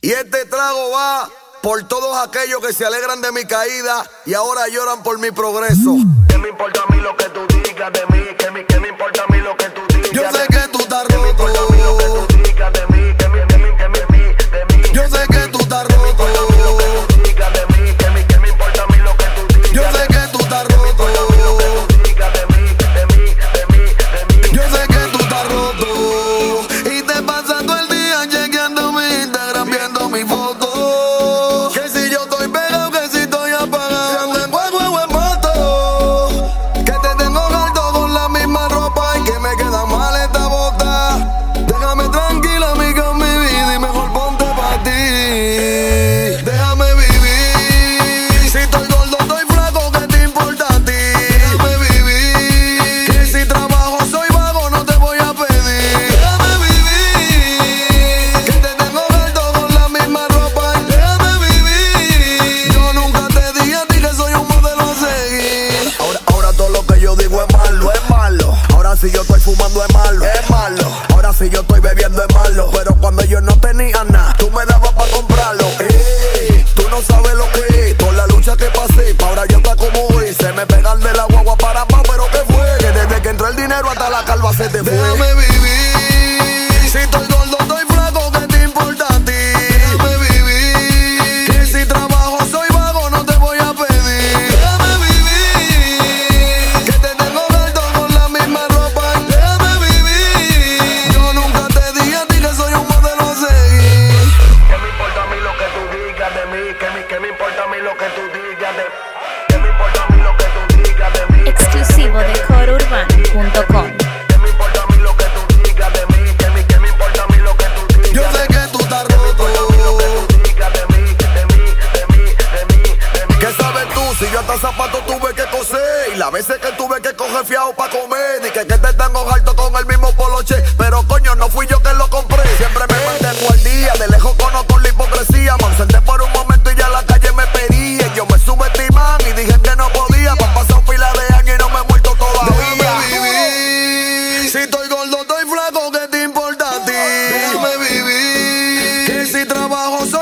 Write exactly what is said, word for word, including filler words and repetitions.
Y este trago va por todos aquellos que se alegran de mi caída y ahora lloran por mi progreso. ¿Qué me importa a mí lo que tú digas de mí? ¿Qué me, qué me importa a mí lo que tú digas? Yo sé de que tú estás ¿Qué me importa a mí lo que roto. tú digas de mí? ¿Qué me, qué me, qué me, de mí? Yo sé que tú estás ¿Qué me importa a mí lo que roto. tú digas de mí? ¿Qué me, qué me importa a mí lo que tú digas? Yo sé que tú estás roto. ¿Qué me importa a mí lo que tú digas de mí? De mí, de mí, de mí. Yo sé que tú estás roto. Y te pasas todo el día chequeando mi Instagram, viendo mi foto. Que si yo estoy pegado, que si estoy apagado, en juego o en moto. Que te tengo harto con la misma ropa y que me queda mal esta bota. Déjame tranquila, amiga, en mi vida y mejor ponte pa' ti. Déjame vivir. Si estoy gordo, estoy flaco, ¿qué te importa a ti? Déjame vivir. Que si trabajo, soy vago, no te voy a pedir. Déjame vivir. Que te tengo harto con la misma ropa. Déjame vivir. Yo nunca te dije a ti que soy un modelo a seguir. Ahora, ahora todo lo que yo digo es malo, es malo. Ahora si yo estoy fumando es malo, es malo. Ahora si yo estoy bebiendo es malo. Pero cuando yo no tenía nada, tú me dabas pa' comprarlo. Ey, tú no sabes lo que es, por la lucha que pasé, pa' ahora yo está como hoy. Se me pegan de la guagua para pa', pero ¿qué fue? Que desde que entró el dinero hasta la calva se te fue. Déjame vivir. Si estoy gordo, estoy flaco, ¿qué te importa a ti? Déjame vivir. Que si trabajo, soy vago, no te voy a pedir. Déjame vivir. Que te tengo harto con la misma ropa. Déjame vivir. Yo nunca te dije a ti que soy un modelo a seguir. ¿Qué me importa a mí lo que tú digas de mí? ¿Qué me, qué me importa a mí lo que tú digas de ¿Qué me importa a mí lo que tú digas de mí? Exclusivo de coro urbano punto com. ¿Qué me importa a mí lo que tú digas de mí? ¿Qué me, qué me importa a mí lo que tú digas? Yo sé que tú estás ¿Qué me importa a mí lo que roto. tú digas de mí? De mí, de mí, de mí, de mí. ¿Qué sabes tú? Si yo hasta zapatos tuve que coser y las veces que tuve que coger fiado pa' comer y que, que te tengo harto con el mismo poloche, pero coño no fui yo que lo compré. Siempre me mantengo al día, de lejos conozco la hipocresía. Me ausenté por un momento y ya la calle me pedía. Y yo me subestiman y dije que no podía. Me han pasado pila de años y no me he muerto todavía. Déjame vivir. Si estoy gordo, estoy flaco, ¿qué te importa a ti? Déjame vivir. Que si trabajo soy